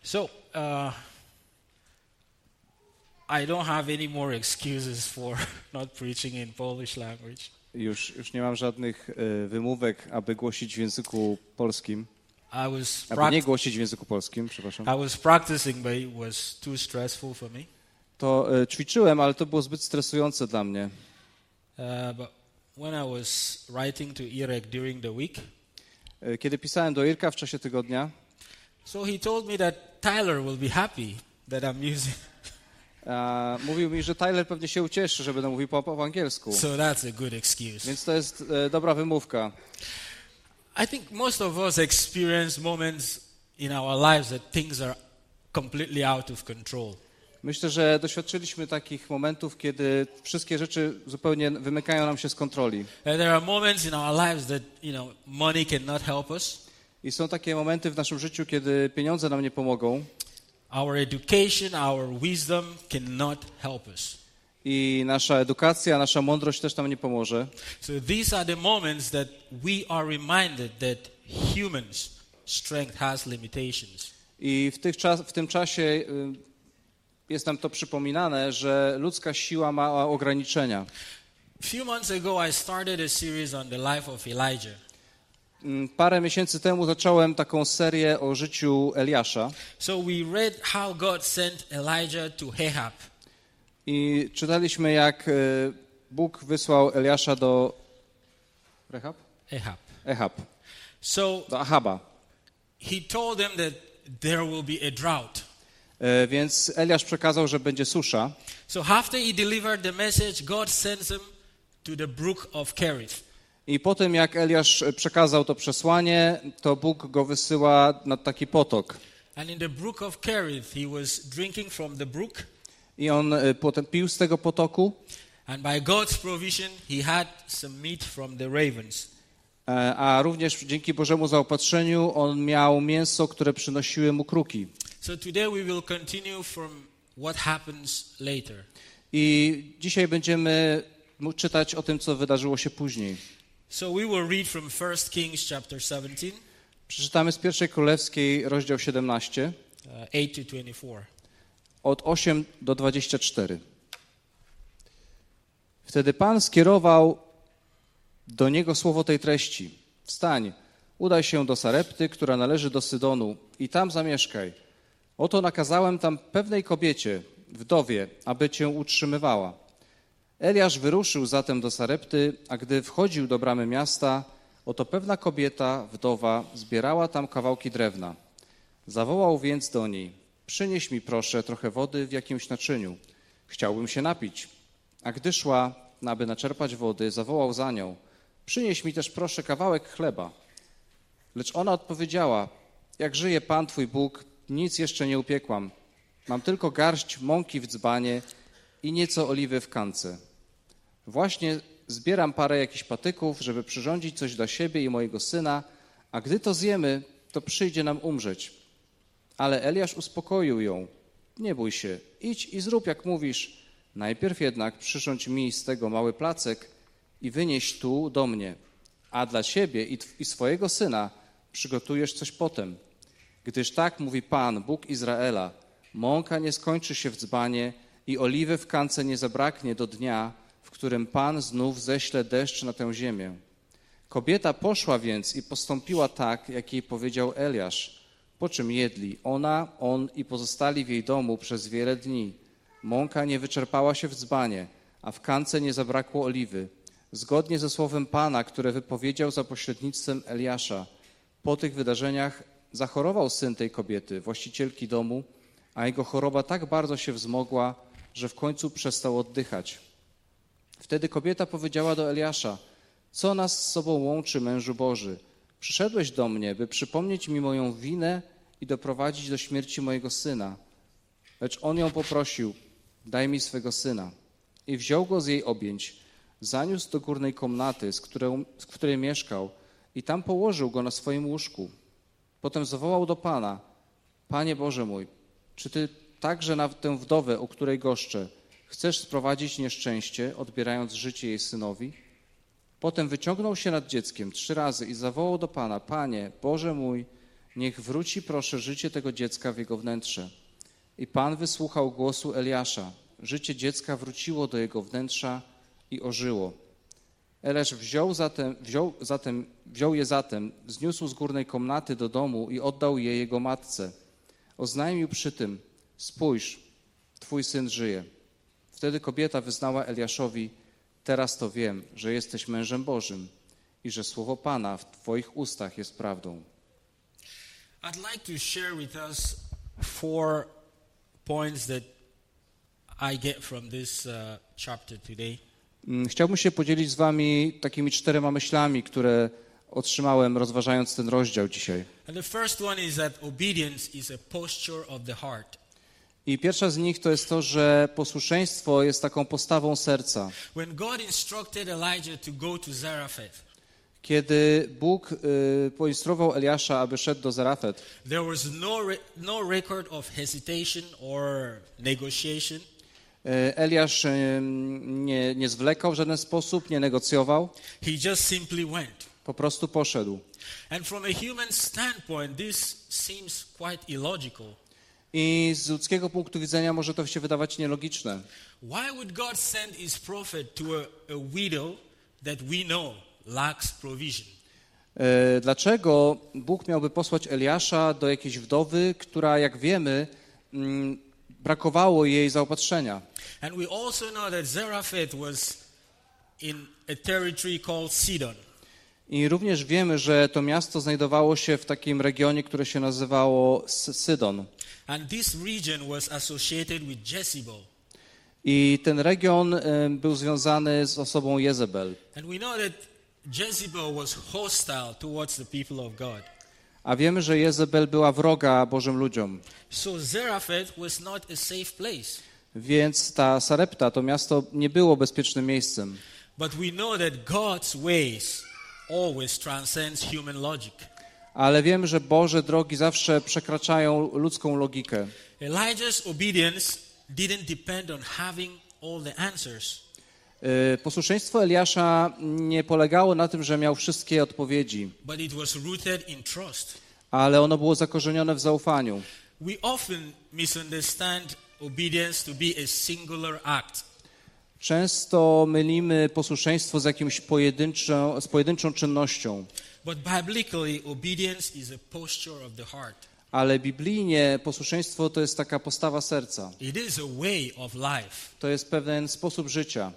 So, I don't have any more excuses for not preaching in Polish language. Już nie mam żadnych wymówek, aby głosić w języku polskim. Aby nie głosić w języku polskim, przepraszam. I was practicing, but it was too stressful for me. To ćwiczyłem, ale to było zbyt stresujące dla mnie. But when I was writing to Irek during the week, kiedy pisałem do Irka w czasie tygodnia, so he told me that Tyler will be happy that I'm using. Mówił mi, że Tyler pewnie się ucieszy, że będę mówił po angielsku. So that's a good excuse. Więc to jest dobra wymówka. I think most of us experience moments in our lives that things are completely out of control. Myślę, że doświadczyliśmy takich momentów, kiedy wszystkie rzeczy zupełnie wymykają nam się z kontroli. There are moments in our lives that, money cannot help us. I są takie momenty w naszym życiu, kiedy pieniądze nam nie pomogą. Our education, our wisdom cannot help us. I nasza edukacja, nasza mądrość też nam nie pomoże. So these are the moments that we are reminded that humans' strength has limitations. I w tym czasie jest nam to przypominane, że ludzka siła ma ograniczenia. A few months ago I started a series on the life of Elijah. Parę miesięcy temu zacząłem taką serię o życiu Eliasza. So we read how God sent Elijah to Ahab. I czytaliśmy, jak Bóg wysłał Eliasza do Ahab. So do Ahaba. He told them that there will be a drought. Więc Eliasz przekazał, że będzie susza. So after he delivered the message, God sends him to the brook of Kerith. I po tym, jak Eliasz przekazał to przesłanie, to Bóg go wysyła nad taki potok. And in the brook of Kerith, he was drinking from the brook. I on potem pił z tego potoku. And by God's provision, he had some meat from the ravens. A również dzięki Bożemu zaopatrzeniu on miał mięso, które przynosiły mu kruki. So today we will continue from what happens later. I dzisiaj będziemy czytać o tym, co wydarzyło się później. So we will read from 1 Kings chapter 17. Przeczytamy z Pierwszej Królewskiej, rozdział 17. 8 to 24. Od 8 do 24. Wtedy Pan skierował do niego słowo tej treści. Wstań, udaj się do Sarepty, która należy do Sydonu, i tam zamieszkaj. Oto nakazałem tam pewnej kobiecie, wdowie, aby cię utrzymywała. Eliasz wyruszył zatem do Sarepty, a gdy wchodził do bramy miasta, oto pewna kobieta, wdowa, zbierała tam kawałki drewna. Zawołał więc do niej: przynieś mi proszę trochę wody w jakimś naczyniu. Chciałbym się napić. A gdy szła, aby naczerpać wody, zawołał za nią: przynieś mi też proszę kawałek chleba. Lecz ona odpowiedziała: jak żyje Pan Twój Bóg, nic jeszcze nie upiekłam. Mam tylko garść mąki w dzbanie i nieco oliwy w kance. Właśnie zbieram parę jakichś patyków, żeby przyrządzić coś dla siebie i mojego syna, a gdy to zjemy, to przyjdzie nam umrzeć. Ale Eliasz uspokoił ją: nie bój się, idź i zrób jak mówisz. Najpierw jednak przyrządź mi z tego mały placek i wynieś tu do mnie, a dla siebie i swojego syna przygotujesz coś potem. Gdyż tak mówi Pan, Bóg Izraela: mąka nie skończy się w dzbanie i oliwy w kance nie zabraknie do dnia, w którym Pan znów ześle deszcz na tę ziemię. Kobieta poszła więc i postąpiła tak, jak jej powiedział Eliasz, po czym jedli ona, on i pozostali w jej domu przez wiele dni. Mąka nie wyczerpała się w dzbanie, a w kance nie zabrakło oliwy, zgodnie ze słowem Pana, które wypowiedział za pośrednictwem Eliasza. Po tych wydarzeniach zachorował syn tej kobiety, właścicielki domu, a jego choroba tak bardzo się wzmogła, że w końcu przestał oddychać. Wtedy kobieta powiedziała do Eliasza: co nas z sobą łączy, mężu Boży? Przyszedłeś do mnie, by przypomnieć mi moją winę i doprowadzić do śmierci mojego syna. Lecz on ją poprosił: daj mi swego syna. I wziął go z jej objęć, zaniósł do górnej komnaty, w której mieszkał, i tam położył go na swoim łóżku. Potem zawołał do Pana: Panie Boże mój, czy Ty także na tę wdowę, o której goszczę, chcesz sprowadzić nieszczęście, odbierając życie jej synowi? Potem wyciągnął się nad dzieckiem 3 razy i zawołał do Pana: Panie, Boże mój, Niech wróci, proszę, życie tego dziecka w jego wnętrze. I Pan wysłuchał głosu Eliasza. Życie dziecka wróciło do jego wnętrza i ożyło. Eliasz wziął je zatem, zniósł z górnej komnaty do domu i oddał je jego matce. Oznajmił przy tym: spójrz, twój syn żyje. Wtedy kobieta wyznała Eliaszowi: teraz to wiem, że jesteś mężem Bożym i że słowo Pana w twoich ustach jest prawdą. I'd like to share with us 4 points that I get from this chapter today. Chciałbym się podzielić z wami takimi 4 myślami, które otrzymałem rozważając ten rozdział dzisiaj. And the first one is that obedience is a posture of the heart. I pierwsza z nich to jest to, że posłuszeństwo jest taką postawą serca. When God instructed Elijah to go to Zarephath, Kiedy Bóg poinstruował Eliasza, aby szedł do Zarefet, there was no record of hesitation or negotiation. Eliasz nie zwlekał w żaden sposób, nie negocjował, He just simply went. po prostu poszedł. And from a human standpoint, this seems quite illogical. I z ludzkiego punktu widzenia może to się wydawać nielogiczne. Why would God send his prophet to a widow that we know lacks provision? Dlaczego Bóg miałby posłać Eliasza do jakiejś wdowy, która, jak wiemy, brakowało jej zaopatrzenia? And we also know that Zarephath was in a territory called Sidon. I również wiemy, że to miasto znajdowało się w takim regionie, które się nazywało Sydon. And this region was associated with Jezebel. I ten region był związany z osobą Jezebel. And we know that Jezebel was hostile towards the people of God. A wiemy, że Jezebel była wroga Bożym ludziom. So Zarephath was not a safe place. Więc ta Sarepta, to miasto, nie było bezpiecznym miejscem. But we know that God's ways always transcends human logic. Ale wiemy, że Boże drogi zawsze przekraczają ludzką logikę. Elijah's obedience didn't depend on having all the answers. Posłuszeństwo Eliasza nie polegało na tym, że miał wszystkie odpowiedzi, But it was rooted in trust. ale ono było zakorzenione w zaufaniu. We often misunderstand obedience to be a singular act. Często mylimy posłuszeństwo z jakimś pojedynczą czynnością, But biblically, obedience is a posture of the heart. ale biblijnie posłuszeństwo to jest taka postawa serca. It is a way of life. To jest pewien sposób życia.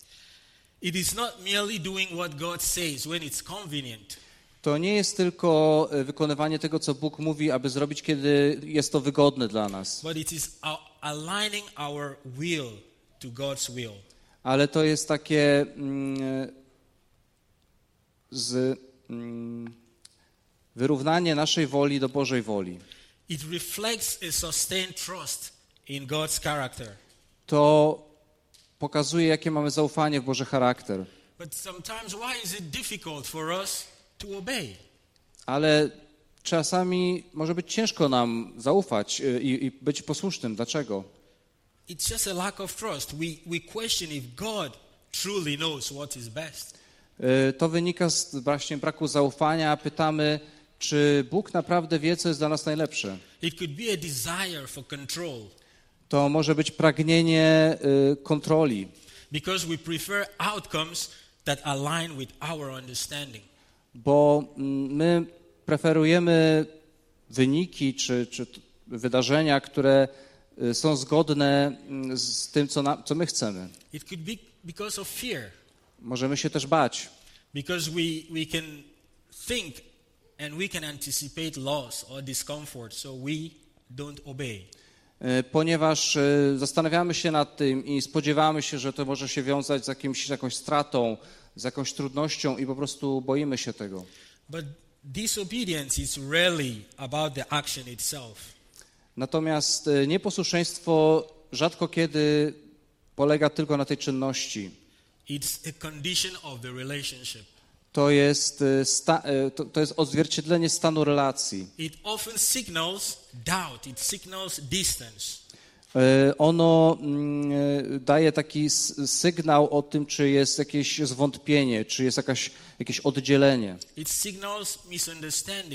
It is not merely doing what God says when it's convenient. To nie jest tylko wykonywanie tego, co Bóg mówi, aby zrobić, kiedy jest to wygodne dla nas, But it is aligning our will to God's will. ale to jest takie wyrównanie naszej woli do Bożej woli. It reflects a sustained trust in God's character. To pokazuje, jakie mamy zaufanie w Boży charakter. But sometimes why is it difficult for us to obey? Ale czasami może być ciężko nam zaufać i być posłusznym. Dlaczego? It's just a lack of trust. We question if God truly knows what is best. To wynika z właśnie braku zaufania. Pytamy, czy Bóg naprawdę wie, co jest dla nas najlepsze. It could be a desire for control. To może być pragnienie kontroli, Because we prefer outcomes that align with our understanding. bo my preferujemy wyniki czy wydarzenia, które są zgodne z tym, co my chcemy. It could be because of fear. Możemy się też bać, Because we can think and we can anticipate loss or discomfort, so we don't obey. ponieważ zastanawiamy się nad tym i spodziewamy się, że to może się wiązać z jakąś stratą, z jakąś trudnością i po prostu boimy się tego. But disobedience is rarely about the action itself. Natomiast nieposłuszeństwo rzadko kiedy polega tylko na tej czynności. It's a condition of the relationship. To jest odzwierciedlenie stanu relacji. It often signals doubt, it signals distance. Ono daje taki sygnał o tym, czy jest jakieś zwątpienie, czy jest jakieś oddzielenie. It signals misunderstanding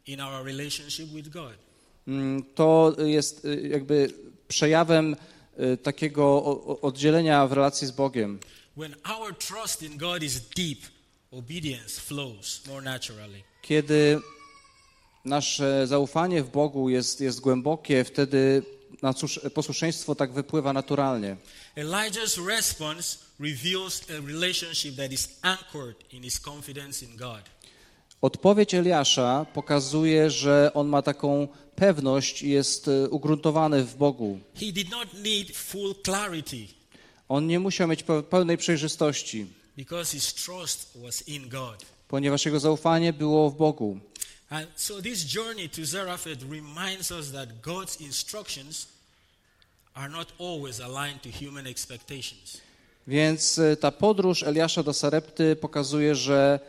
in our relationship with God. To jest jakby przejawem takiego oddzielenia w relacji z Bogiem. When our trust in God is deep, obedience flows more naturally. Kiedy nasze zaufanie w Bogu jest głębokie, wtedy posłuszeństwo tak wypływa naturalnie. Elijah's response reveals a relationship that is anchored in his confidence in God. Odpowiedź Eliasza pokazuje, że on ma taką pewność i jest ugruntowany w Bogu. He did not need full clarity On nie musiał mieć pełnej przejrzystości, because his trust was in God. ponieważ jego zaufanie było w Bogu. And so this journey to Zarephath reminds us that God's instructions are not always aligned to human expectations. Więc ta podróż Eliasza do Sarepty pokazuje, że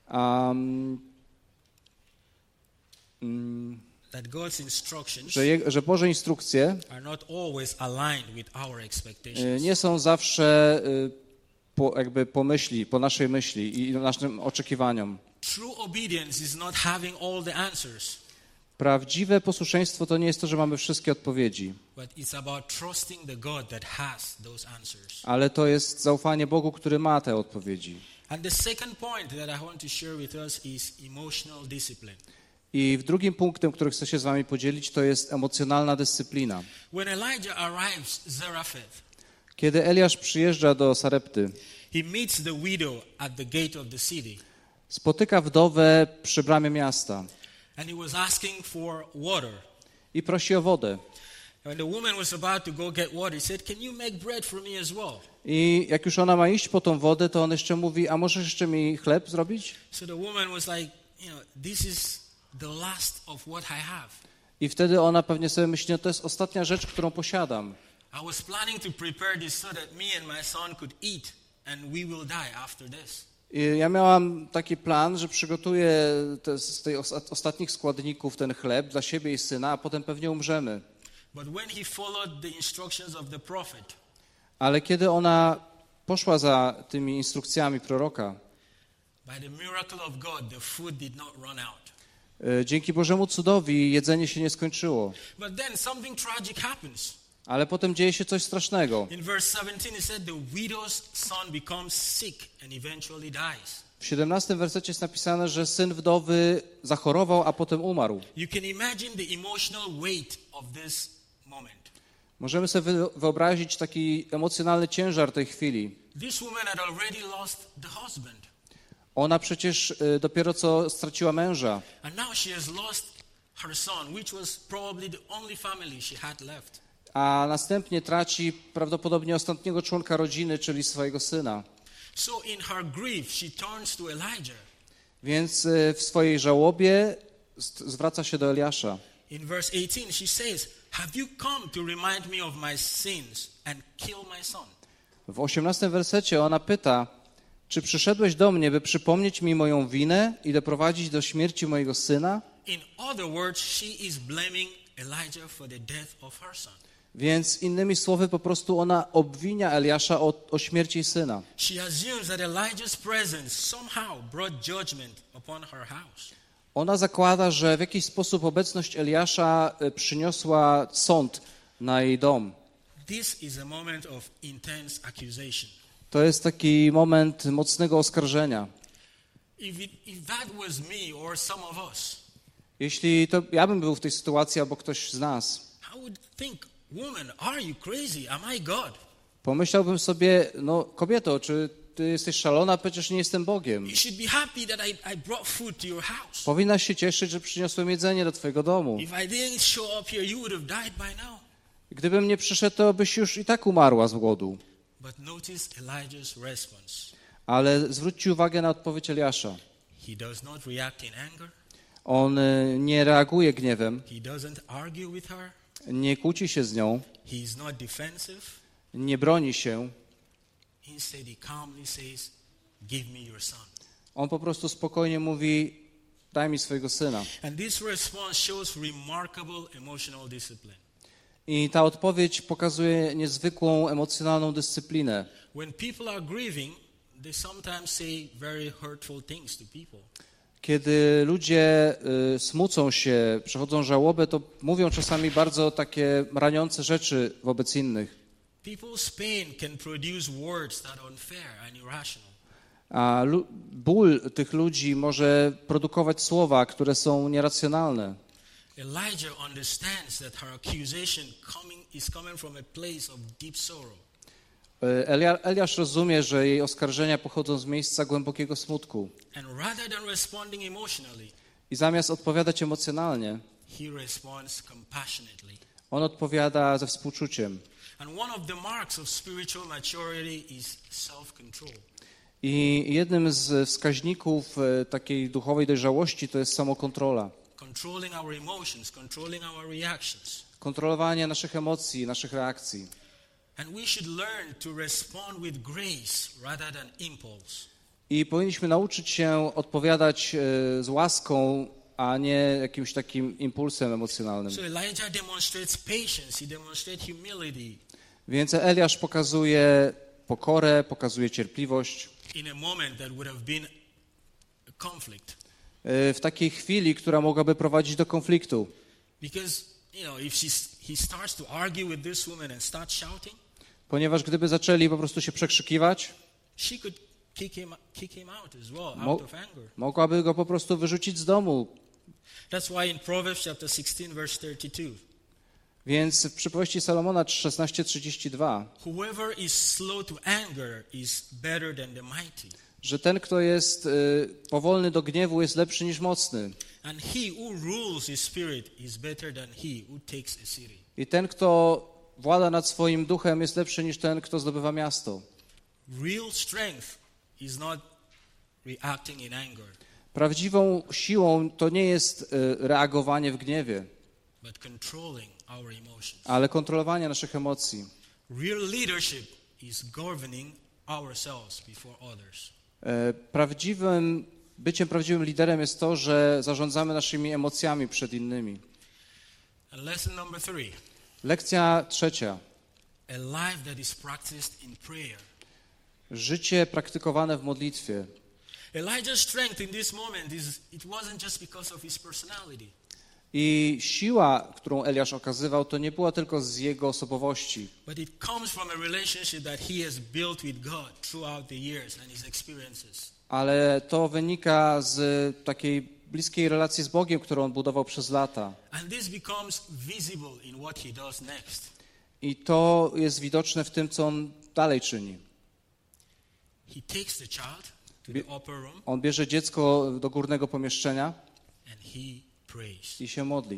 That God's instructions że Boże instrukcje are not always aligned with our expectations. nie są zawsze po naszej myśli i naszym oczekiwaniom. True obedience is not having all the answers, Prawdziwe posłuszeństwo to nie jest to, że mamy wszystkie odpowiedzi, but it's about trusting the God that has those answers. ale to jest zaufanie Bogu, który ma te odpowiedzi. And the second point that I want to share with us is emotional discipline. I drugim punktem, który chcę się z wami podzielić, to jest emocjonalna dyscyplina. When Elijah arrives Zarephath, Kiedy Eliasz przyjeżdża do Sarepty, he meets the widow at the gate of the city, spotyka wdowę przy bramie miasta and he was asking for water. i prosi o wodę. When the woman was about to go get water, he said, "Can you make bread for me as well?" I jak już ona ma iść po tą wodę, to on jeszcze mówi, a możesz jeszcze mi chleb zrobić? So the woman was like, this is the last of what I have. I wtedy ona pewnie sobie myśli, no to jest ostatnia rzecz, którą posiadam. I was planning to prepare this so that me and my son could eat and we will die after this. I ja miałam taki plan, że przygotuję z tych ostatnich składników ten chleb dla siebie i syna, a potem pewnie umrzemy. But when he followed the instructions of the prophet, Ale kiedy ona poszła za tymi instrukcjami proroka, by the miracle of God, the food did not run out. Dzięki Bożemu cudowi jedzenie się nie skończyło. But then something tragic happens. Ale potem dzieje się coś strasznego. In verse 17 it said the widow's son becomes sick and eventually dies. W 17 wersecie jest napisane, że syn wdowy zachorował, a potem umarł. You can imagine the emotional weight of this moment. Możemy sobie wyobrazić taki emocjonalny ciężar tej chwili. This woman had already lost the husband. Ona przecież dopiero co straciła męża. And now she has lost her son, which was probably the only family she had left. A następnie traci prawdopodobnie ostatniego członka rodziny, czyli swojego syna. So in her grief, she turns to Elijah. Więc w swojej żałobie zwraca się do Eliasza. In verse 18, she says, "Have you come to remind me of my sins and kill my son?" W 18 wersecie ona pyta, czy przyszedłeś do mnie, by przypomnieć mi moją winę i doprowadzić do śmierci mojego syna? In other words, she is blaming Elijah for the death of her son. Więc innymi słowy po prostu ona obwinia Eliasza o śmierci jej syna. She assumes that Elijah's presence somehow brought judgment upon her house. Ona zakłada, że w jakiś sposób obecność Eliasza przyniosła sąd na jej dom. This is a moment of intense accusation. To jest taki moment mocnego oskarżenia. If that was me or some of us, Jeśli to ja bym był w tej sytuacji albo ktoś z nas, I would think, woman, are you crazy? Am I God? pomyślałbym sobie, no kobieto, czy ty jesteś szalona? Przecież nie jestem Bogiem. You should be happy that I brought food to your house. Powinnaś się cieszyć, że przyniosłem jedzenie do twojego domu. If I didn't show up here, you would have died by now. Gdybym nie przyszedł, to byś już i tak umarła z głodu. But notice Elijah's response. Ale zwróćcie uwagę na odpowiedź Eliasza. He does not react in anger. On nie reaguje gniewem, He doesn't argue with her. nie kłóci się z nią, He is not defensive. nie broni się. Instead, he calmly says, "Give me your son." On po prostu spokojnie mówi, daj mi swojego syna. And this response shows remarkable emotional discipline. I ta odpowiedź pokazuje niezwykłą emocjonalną dyscyplinę. When people are grieving, they sometimes say very hurtful things to people. Kiedy ludzie smucą się, przechodzą żałobę, to mówią czasami bardzo takie raniące rzeczy wobec innych. People's pain can produce words that are unfair and irrational. A ból tych ludzi może produkować słowa, które są nieracjonalne. Elijah understands that her accusation is coming from a place of deep sorrow. Eliasz rozumie, że jej oskarżenia pochodzą z miejsca głębokiego smutku. And rather than responding emotionally, I zamiast odpowiadać emocjonalnie, he responds compassionately. on odpowiada ze współczuciem. And one of the marks of spiritual maturity is self-control. I jednym z wskaźników takiej duchowej dojrzałości to jest samokontrola. Controlling our emotions, controlling our reactions. Kontrolowanie naszych emocji, naszych reakcji. And we should learn to respond with grace rather than impulse. I powinniśmy nauczyć się odpowiadać z łaską, a nie jakimś takim impulsem emocjonalnym. So Elijah demonstrates patience, he demonstrates humility. Więc Eliasz pokazuje pokorę, pokazuje cierpliwość In a moment that would have been a conflict. w takiej chwili, która mogłaby prowadzić do konfliktu. Because, if he starts to argue with this woman and start shouting, Ponieważ gdyby zaczęli po prostu się przekrzykiwać, she could kick him out as well, out of anger. mogłaby go po prostu wyrzucić z domu. That's why in Proverbs chapter 16 verse 32, Więc w przypowieści Salomona 16:32, whoever is slow to anger is better than the mighty. że ten, kto jest powolny do gniewu, jest lepszy niż mocny. And he who rules his spirit is better than he who takes a city. I ten, kto włada nad swoim duchem, jest lepszy niż ten, kto zdobywa miasto. Real strength is not reacting in anger, Prawdziwą siłą to nie jest reagowanie w gniewie, but controlling our emotions. ale kontrolowanie naszych emocji. Real leadership is governing ourselves before others. Byciem prawdziwym liderem jest to, że zarządzamy naszymi emocjami przed innymi. And lesson number 3, Lekcja trzecia. a life that is practiced in prayer. Życie praktykowane w modlitwie. Elijah's strength in this moment it wasn't just because of his personality. I siła, którą Eliasz okazywał, to nie była tylko z jego osobowości, But it comes from a relationship that he has built with God throughout the years and his experiences. ale to wynika z takiej bliskiej relacji z Bogiem, którą on budował przez lata. And this becomes visible in what he does next. I to jest widoczne w tym, co on dalej czyni. He takes the child to the upper room On bierze dziecko do górnego pomieszczenia and he prays. i się modli.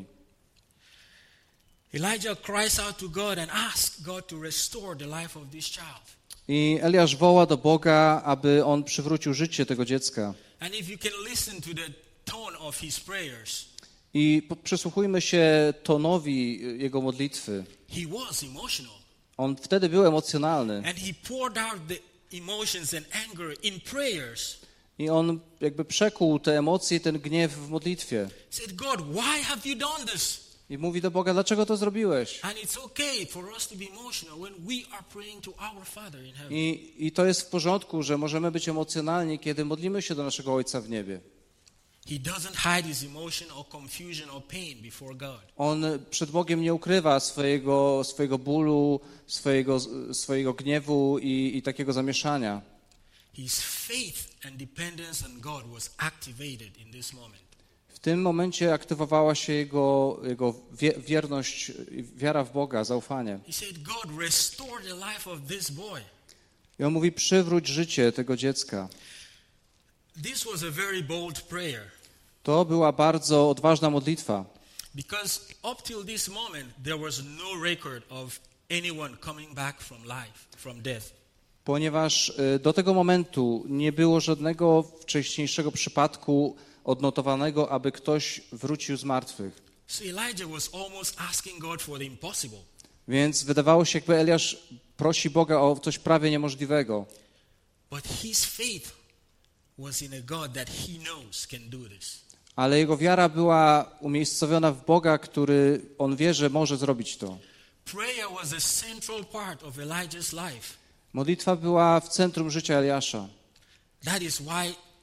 Elijah cries out to God and asks God to restore the life of this child. I Eliasz woła do Boga, aby on przywrócił życie tego dziecka. And if you can listen to the tone of his prayers, I przysłuchujmy się tonowi jego modlitwy. he was emotional. On wtedy był emocjonalny And he poured out the emotions and anger in prayers. i on jakby przekuł te emocje, ten gniew w modlitwie. He said, God, why have you done this? I mówi do Boga, dlaczego to zrobiłeś? And it's okay for us to be emotional when we are praying to our Father in heaven. I to jest w porządku, że możemy być emocjonalni, kiedy modlimy się do naszego Ojca w niebie. He doesn't hide his emotion or confusion or pain before God. On przed Bogiem nie ukrywa swojego bólu, swojego gniewu i takiego zamieszania. His faith and dependence on God was activated in this moment. W tym momencie aktywowała się jego wierność, wiara w Boga, zaufanie. He said, God, restore the life of this boy. I on mówi, przywróć życie tego dziecka. This was a very bold prayer. To była bardzo odważna modlitwa, Because up till this moment, there was no record of anyone coming back from life, from death. ponieważ do tego momentu nie było żadnego wcześniejszego przypadku odnotowanego, aby ktoś wrócił z martwych. So Elijah was almost asking God for the impossible. Więc wydawało się, jakby Eliasz prosi Boga o coś prawie niemożliwego. But his faith was in a God that he knows can do this. Ale jego wiara była umiejscowiona w Boga, który on wie, że może zrobić to. Prayer was a central part of Elijah's life. Modlitwa była w centrum życia Eliasza. That is why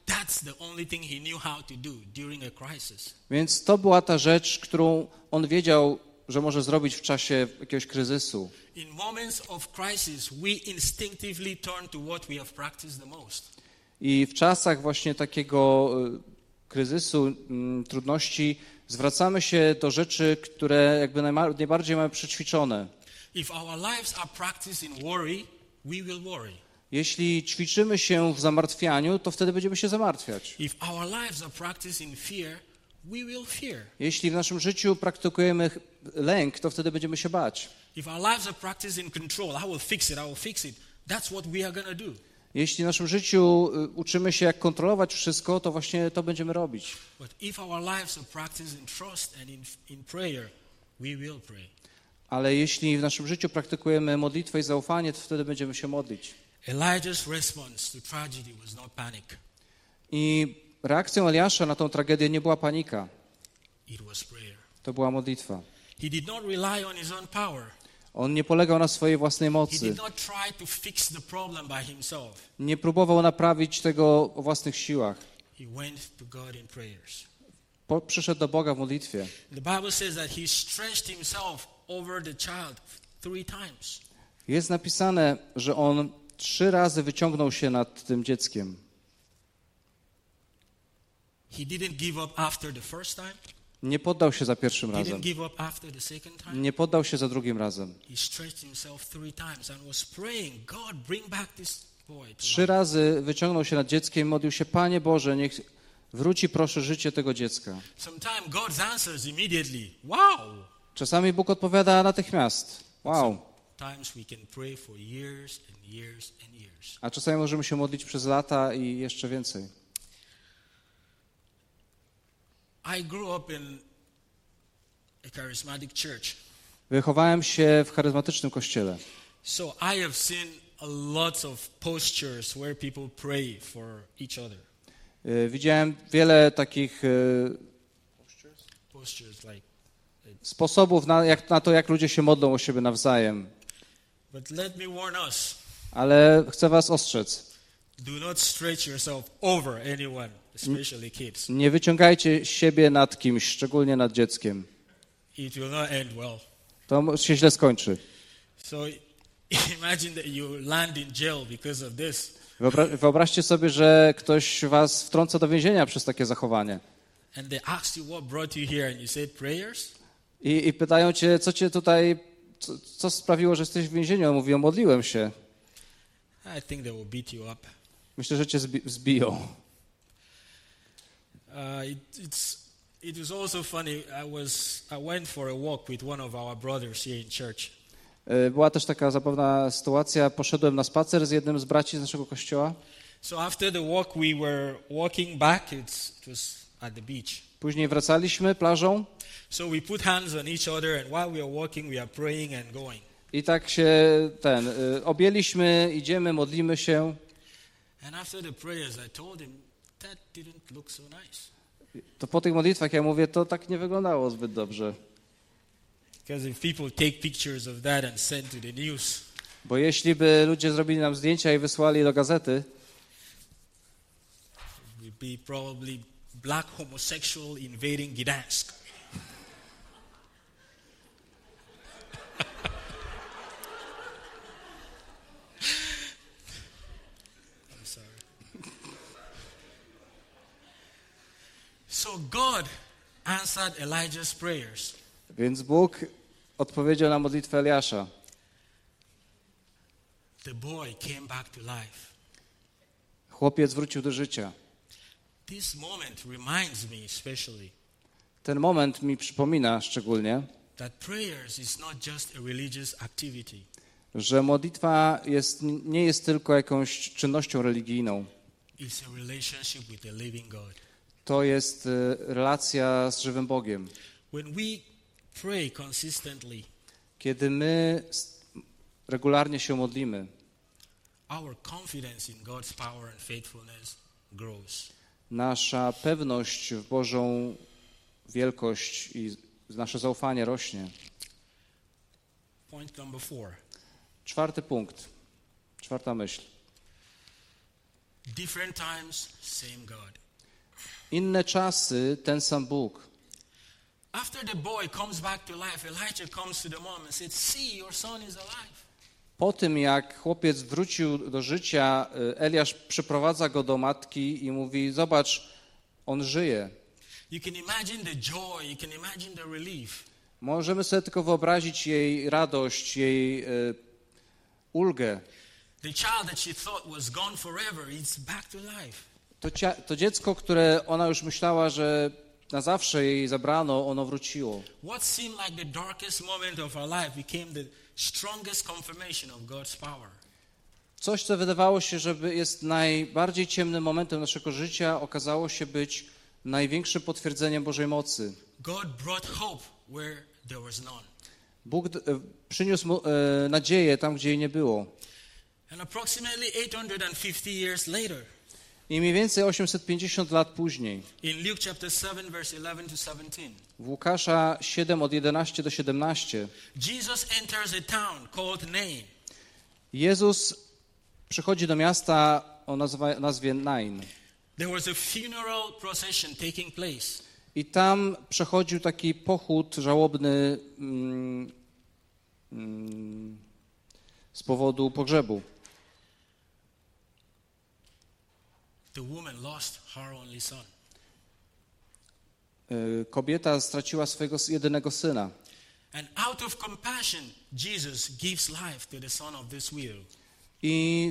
that's the only thing he knew how to do during a crisis. Więc to była ta rzecz, którą on wiedział, że może zrobić w czasie jakiegoś kryzysu. In moments of crisis, we instinctively turn to what we have practiced the most. I w czasach właśnie takiego kryzysu, trudności, zwracamy się do rzeczy, które jakby najbardziej mamy przećwiczone. If our lives are practiced in worry, we will worry. Jeśli ćwiczymy się w zamartwianiu, to wtedy będziemy się zamartwiać. If our lives are practiced in fear, we will fear. Jeśli w naszym życiu praktykujemy lęk, to wtedy będziemy się bać. If our lives are practiced in control, I will fix it. That's what we are going to do. Jeśli w naszym życiu uczymy się, jak kontrolować wszystko, to właśnie to będziemy robić. But if our lives are practiced in trust and in prayer, we will pray. Ale jeśli w naszym życiu praktykujemy modlitwę i zaufanie, to wtedy będziemy się modlić. Elijah's response to tragedy was not panic. I reakcją Eliasza na tą tragedię nie była panika. It was prayer. To była modlitwa. He did not rely on his own power. On nie polegał na swojej własnej He mocy. did not try to fix the problem by himself. Nie próbował naprawić tego o własnych siłach. He went to God in prayers. Przyszedł do Boga w modlitwie. The Bible says that he stretched himself over the child 3 times. Jest napisane, że on 3 razy wyciągnął się nad tym dzieckiem. He didn't give up after the first time. Nie poddał się za pierwszym He razem. didn't give up after the second time. Nie poddał się za drugim razem. He stretched himself 3 times and was praying, God, bring back this boy to 3 life. razy wyciągnął się nad dzieckiem i modlił się, Panie Boże, niech wróci proszę życie tego dziecka. Sometimes God answers immediately. Wow! Czasami Bóg odpowiada natychmiast. Wow. Sometimes we can pray for years and years and years. A czasami możemy się modlić przez lata i jeszcze więcej. I grew up in a charismatic church. Wychowałem się w charyzmatycznym kościele. So I have seen a lot of postures where people pray for each other. Widziałem wiele takich Postures like, sposobów na to, jak ludzie się modlą o siebie nawzajem. but let me warn us. Ale chcę was ostrzec. Do not stretch yourself over anyone, especially kids. Nie wyciągajcie siebie nad kimś, szczególnie nad dzieckiem. It will not end well. To się źle skończy. So imagine that you land in jail because of this. Wyobraźcie sobie, że ktoś was wtrąca do więzienia przez takie zachowanie. And they asked you what brought you here and you said prayers? I pytają cię, co cię tutaj, co sprawiło, że jesteś w więzieniu? On mówi, modliłem się. I think they will beat you up. Myślę, że cię zbiją. It was also funny. I went for a walk with one of our brothers here in church. Była też taka zabawna sytuacja. Poszedłem na spacer z jednym z braci z naszego kościoła. So after the walk, we were walking back. It was at the beach. Później wracaliśmy plażą. So we put hands on each other, and while we are walking, we are praying and going. I tak się objęliśmy, idziemy, modlimy się. And after the prayers, I told him that didn't look so nice. To po tych modlitwach ja mówię, to tak nie wyglądało zbyt dobrze. Because if people take pictures of that and send to the news, Bo jeśli by ludzie zrobili nam zdjęcia i wysłali do gazety, it would be probably black homosexual invading Gdansk. I'm sorry. So God answered Elijah's prayers. więc Bóg odpowiedział na modlitwę Eliasza. The boy came back to life. Chłopiec wrócił do życia. This moment reminds me especially Ten moment mi przypomina szczególnie, that prayers is not just a religious activity. że modlitwa nie jest tylko jakąś czynnością religijną. It's a relationship with the living God. To jest relacja z żywym Bogiem. When we pray consistently, Kiedy my regularnie się modlimy, our confidence in God's power and faithfulness grows. nasza pewność w Bożą wielkość i nasze zaufanie rośnie. Point number 4. 4. punkt, 4. myśl. Different times, same God. Inne czasy, ten sam Bóg. After the boy comes back to life, Elijah comes to the mom and said, "See, your son is alive." Po tym, jak chłopiec wrócił do życia, Eliasz przyprowadza go do matki i mówi, zobacz, on żyje. You can imagine the joy, you can imagine the relief. Możemy sobie tylko wyobrazić jej radość, jej ulgę. The child that she thought was gone forever, it's back to life. To dziecko, które ona już myślała, że na zawsze jej zabrano, ono wróciło. What seemed like the darkest moment of our life became the strongest confirmation of God's power. Coś, co wydawało się, że jest najbardziej ciemnym momentem naszego życia, okazało się być największym potwierdzeniem Bożej mocy. God brought hope where there was none. Bóg przyniósł nadzieję tam, gdzie jej nie było. And approximately 850 years later, I mniej więcej 850 lat później, in Luke chapter 7, verse 11 to 17, w Łukasza 7 od 11 do 17, Jesus enters a town called Nain. Jezus przychodzi do miasta o nazwie Nain. There was a funeral procession taking place. I tam przechodził taki pochód żałobny z powodu pogrzebu. The woman lost her only son. Kobieta straciła swojego jedynego syna. And out of compassion, Jesus gives life to the son of this widow. I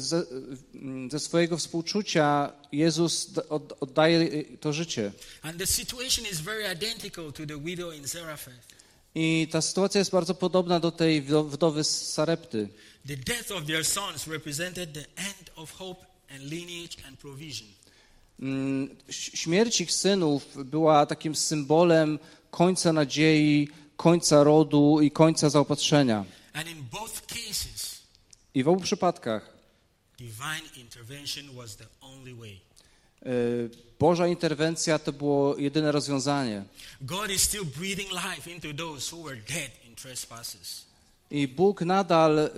ze swojego współczucia Jezus oddaje to życie. And the situation is very identical to the widow in Zarephath. I ta sytuacja jest bardzo podobna do tej wdowy z Sarepty. The death of their sons represented the end of hope and lineage and provision. Śmierć ich synów była takim symbolem końca nadziei, końca rodu i końca zaopatrzenia. And in both cases, I w obu przypadkach divine intervention was the only way. Boża interwencja to było jedyne rozwiązanie. God is still breathing life into those who were dead in trespasses. I Bóg nadal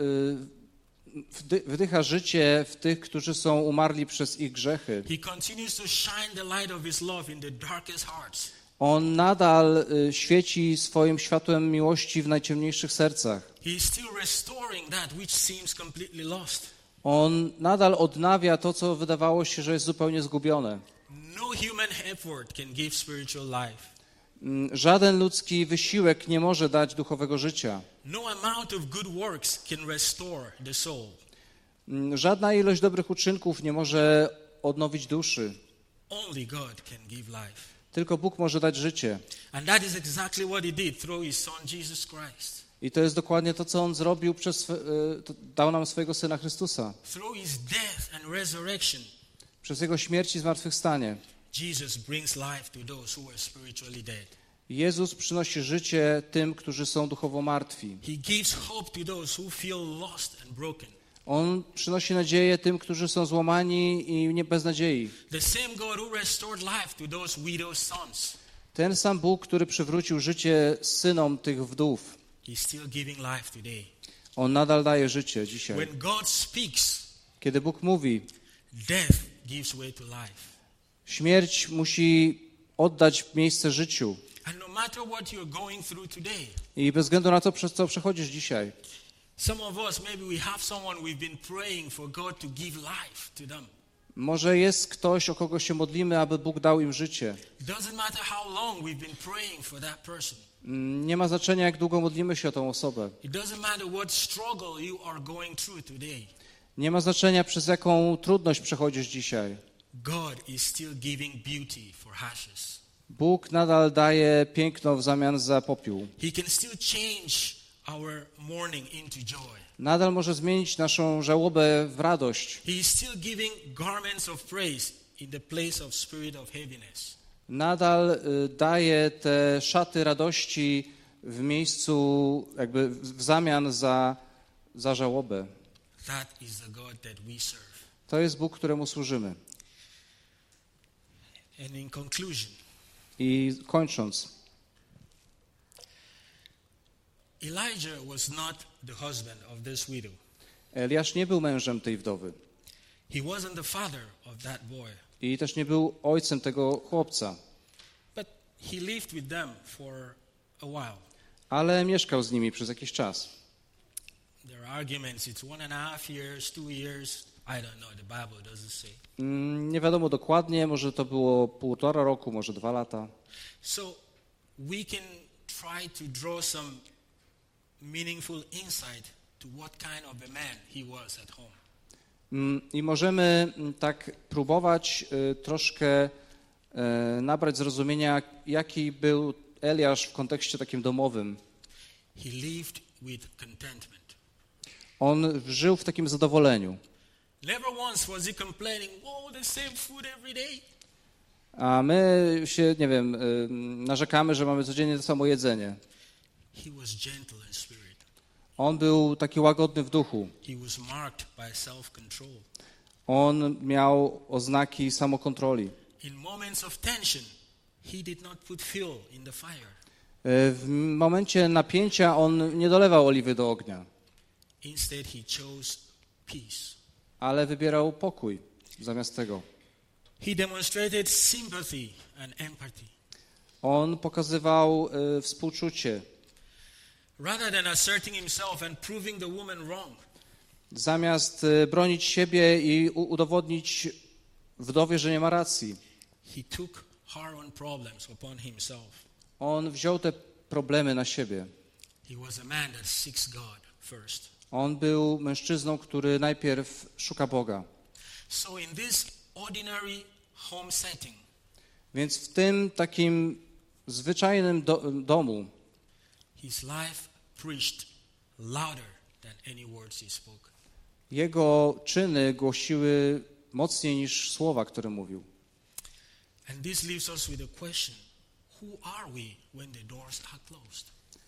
wdycha życie w tych, którzy są umarli przez ich grzechy. He continues to shine the light of his love in the darkest hearts. On nadal świeci swoim światłem miłości w najciemniejszych sercach. He is still restoring that which seems completely lost. On nadal odnawia to, co wydawało się, że jest zupełnie zgubione. No human effort can give spiritual life. Żaden ludzki wysiłek nie może dać duchowego życia. No amount of good works can restore the soul. Żadna ilość dobrych uczynków nie może odnowić duszy. Only God can give life. Tylko Bóg może dać życie. And that is exactly what he did through his son Jesus Christ. I to jest dokładnie to, co On zrobił, dał nam swojego Syna Chrystusa. Through his death and resurrection, Przez Jego śmierć i zmartwychwstanie. Jesus brings life to those who are spiritually dead. Jezus przynosi życie tym, którzy są duchowo martwi. He gives hope to those who feel lost and broken. On przynosi nadzieję tym, którzy są złamani i bez nadziei. The same God who restored life to those widow's sons, Ten sam Bóg, który przywrócił życie synom tych wdów, he's still giving life today. On nadal daje życie dzisiaj. When God speaks, Kiedy Bóg mówi, death gives way to life. śmierć musi oddać miejsce życiu. And no matter what you're going through today, I bez względu na to, przez co przechodzisz dzisiaj. some of us, maybe we have someone we've been praying for God to give life to them. Może jest ktoś, o kogo się modlimy, aby Bóg dał im życie. It doesn't matter how long we've been praying for that person. Nie ma znaczenia, jak długo modlimy się o tą osobę. It doesn't matter what struggle you are going through today. Nie ma znaczenia, przez jaką trudność przechodzisz dzisiaj. God is still giving beauty for ashes. Bóg nadal daje piękno w zamian za popiół. He can still change our mourning into joy. Nadal może zmienić naszą żałobę w radość. He is still giving garments of praise in the place of spirit of heaviness. Nadal daje te szaty radości w miejscu, jakby w zamian za żałobę. That is the God that we serve. To jest Bóg, któremu służymy. And in conclusion, I kończąc, Elijah was not the husband of this widow. Eliasz nie był mężem tej wdowy. He wasn't the father of that boy. I też nie był ojcem tego chłopca. But he lived with them for a while. Ale mieszkał z nimi przez jakiś czas. There are arguments. It's 1.5 years, 2 years. I don't know. The Bible doesn't say. Nie wiadomo dokładnie, może to było 1,5 roku, może 2 lata. So we can try to draw some meaningful insight to what kind of a man he was at home. I możemy tak próbować troszkę nabrać zrozumienia, jaki był Eliasz w kontekście takim domowym. He lived with contentment. On żył w takim zadowoleniu. Never once was he complaining, "Oh, the same food every day." A my się, nie wiem, narzekamy, że mamy codziennie to samo jedzenie. He was gentle in spirit. On był taki łagodny w duchu. He was marked by self-control. On miał oznaki samokontroli. In moments of tension, he did not put fuel in the fire. W momencie napięcia on nie dolewał oliwy do ognia, Instead, he chose peace. ale wybierał pokój zamiast tego. He demonstrated sympathy and empathy. On pokazywał współczucie. Rather than asserting himself and proving the woman wrong, Zamiast bronić siebie i udowodnić wdowie, że nie ma racji, he took her own problems upon himself. on wziął te problemy na siebie. He was a man that seeks God first. On był mężczyzną, który najpierw szuka Boga. So in this ordinary home setting, Więc w tym takim zwyczajnym domu his life preached louder than any words he spoke. jego czyny głosiły mocniej niż słowa, które mówił. And this leaves us with a question. Who are we when the doors are closed?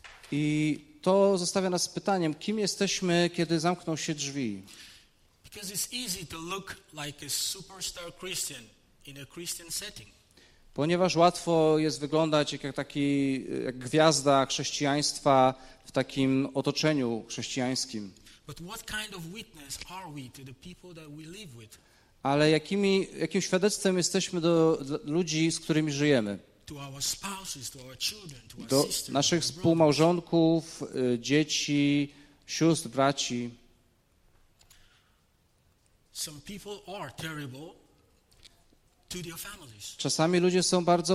I to zostawia nas z pytaniem, kim jesteśmy, kiedy zamkną się drzwi? Because it's easy to look like a superstar Christian in a Christian setting. Ponieważ łatwo jest wyglądać jak gwiazda chrześcijaństwa w takim otoczeniu chrześcijańskim. But what kind of witness are we to the people that we live with? Ale jakim świadectwem jesteśmy do ludzi, z którymi żyjemy? To our spouses, to our children, to our Do sisters, naszych our brothers. współmałżonków, dzieci, sióstr, braci. Some people are terrible to their families. Czasami ludzie są bardzo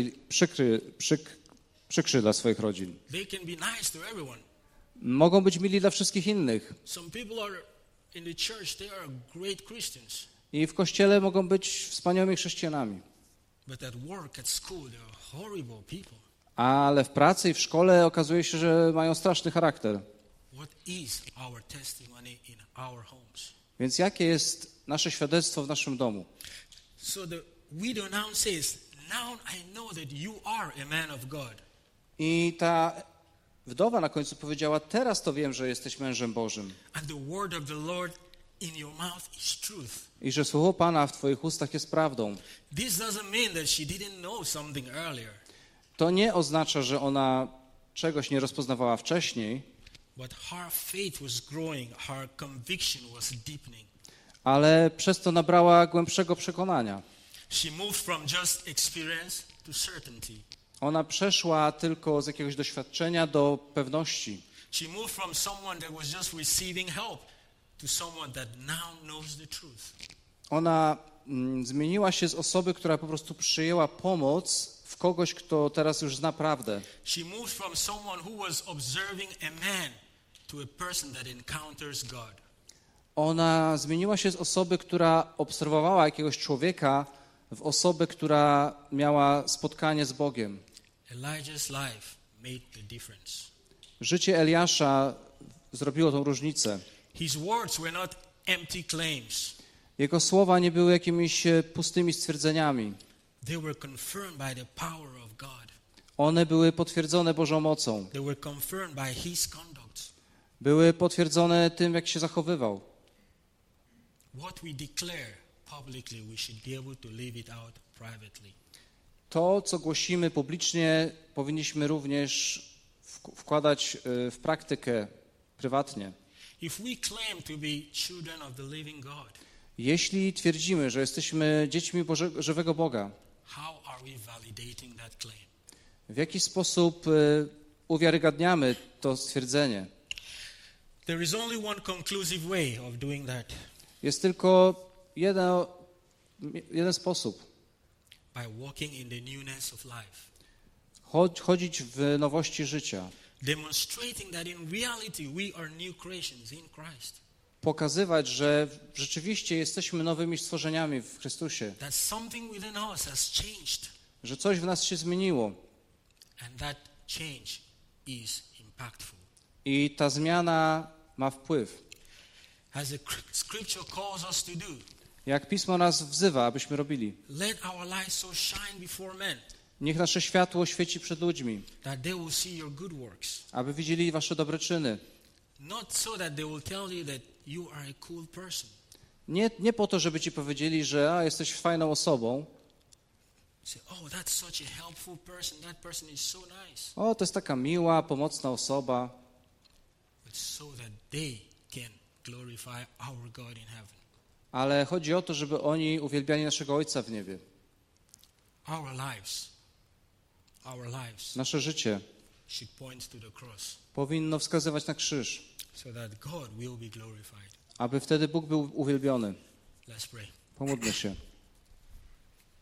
przykrzy dla swoich rodzin. They can be nice to everyone. Mogą być mili dla wszystkich innych. Some people are in the church, they are great Christians. I w kościele mogą być wspaniałymi chrześcijanami. But at work, at school, they are horrible people. Ale w pracy i w szkole okazuje się, że mają straszny charakter. What is our testimony in our homes? Więc jakie jest nasze świadectwo w naszym domu? So the widow now says, "Now I know that you are a man of God." I ta wdowa na końcu powiedziała, teraz to wiem, że jesteś mężem Bożym. And the word of the Lord in your mouth is truth. I że słowo Pana w twoich ustach jest prawdą. This doesn't mean that she didn't know something earlier, To nie oznacza, że ona czegoś nie rozpoznawała wcześniej, but her faith was growing, her conviction was deepening. ale przez to nabrała głębszego przekonania. She moved from just experience to certainty. Ona przeszła tylko z jakiegoś doświadczenia do pewności. She moved from someone that was just receiving help to someone that now knows the truth. Ona zmieniła się z osoby, która po prostu przyjęła pomoc, w kogoś, kto teraz już zna prawdę. She moved from someone who was observing a man to a person that encounters God. Ona zmieniła się z osoby, która obserwowała jakiegoś człowieka, w osobę, która miała spotkanie z Bogiem. Elijah's life made the difference. Życie Eliasza zrobiło tą różnicę. His words were not empty claims. Jego słowa nie były jakimiś pustymi stwierdzeniami. They were confirmed by the power of God. One były potwierdzone Bożą mocą. They were confirmed by his conduct. Były potwierdzone tym, jak się zachowywał. What we declare publicly, we should be able to live it out privately. To, co głosimy publicznie, powinniśmy również wkładać w praktykę prywatnie. If we claim to be children of the living God, Jeśli twierdzimy, że jesteśmy dziećmi żywego Boga, how are we validating that claim? w jaki sposób uwiarygadniamy to stwierdzenie? There is only one conclusive way of doing that. Jest tylko jeden sposób. By walking in the newness of life. Chodzić w nowości życia. Demonstrating that in reality we are new creations in Christ. Pokazywać, że rzeczywiście jesteśmy nowymi stworzeniami w Chrystusie. That something within us has changed. Że coś w nas się zmieniło. And that change is impactful. I ta zmiana ma wpływ. As the scripture calls us to do. Jak Pismo nas wzywa, abyśmy robili. Let our light so shine before men. Niech nasze światło świeci przed ludźmi. That they will see your good works. Aby widzieli wasze dobre czyny. Not so that they will tell you that you are a cool person. Nie po to, żeby ci powiedzieli, że jesteś fajną osobą. Say, oh, that's such a helpful person. That person is so nice. To jest taka miła, pomocna osoba. But so that they can glorify our God in heaven. Ale chodzi o to, żeby oni uwielbiali naszego Ojca w niebie. Our lives Nasze życie should point to the cross. Powinno wskazywać na krzyż. So that God will be glorified. Aby wtedy Bóg był uwielbiony. Let's pray. Pomódlmy się.